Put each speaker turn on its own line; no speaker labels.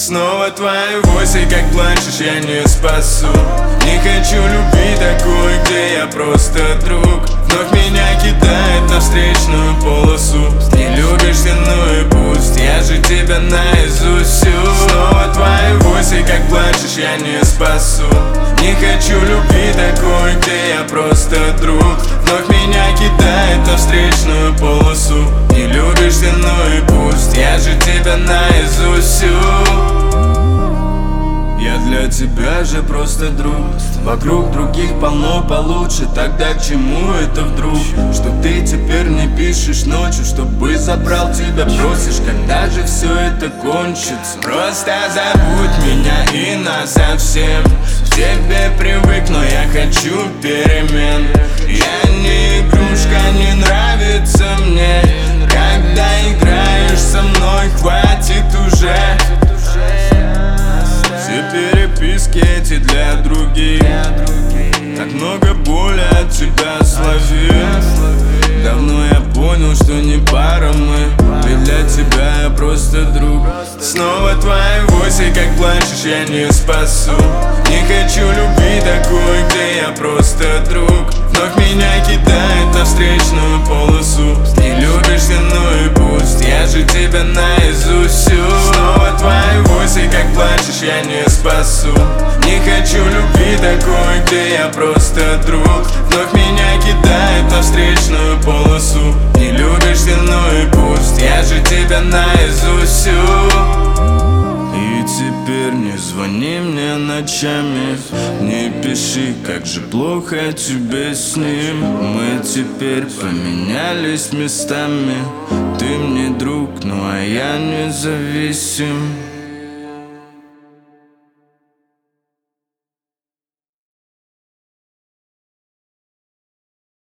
Снова твои войсы, как плачешь, я не спасу. Не хочу любви такой, где я просто друг. Вновь меня кидает на встречную полосу. Не любишь ты, ну и пусть, я же тебя наизусть всю. Снова твои войсы, как плачешь, я не спасу. Не хочу любви такой, где я просто друг. Вновь меня кидает на встречную полосу. Не любишь ты, ну и пусть, я же тебя наизусть всю. Я для тебя же просто друг. Вокруг других полно получше. Тогда к чему это вдруг? Что ты теперь не пишешь ночью, чтобы забрал тебя, просишь, когда же все это кончится? Просто забудь меня и насовсем. К тебе привык, но я хочу перемен. Я не игрушка, не нравится мне. Когда играешь со мной, хватит уже. Все переписки эти для других. Так много боли от тебя словил. Давно я понял, что не пара мы. Ведь для тебя я просто друг. Снова твои войсы, как плачешь, я не спасу. Не хочу любви такой, где я просто друг. Вновь меня кидает на встречную полосу. Не любишь ты, ну и пусть, я же тебя наизусть всю. Снова твои войсы, как плачешь, я не спасу. Не хочу любви такой, где я просто друг. Вновь меня кидает на встречную полосу. Не любишь ты, ну и пусть, я же тебя наизусть всю. И теперь не звони мне ночами, не пиши, как же плохо тебе с ним. Мы теперь поменялись местами. Ты мне друг, ну а я независим.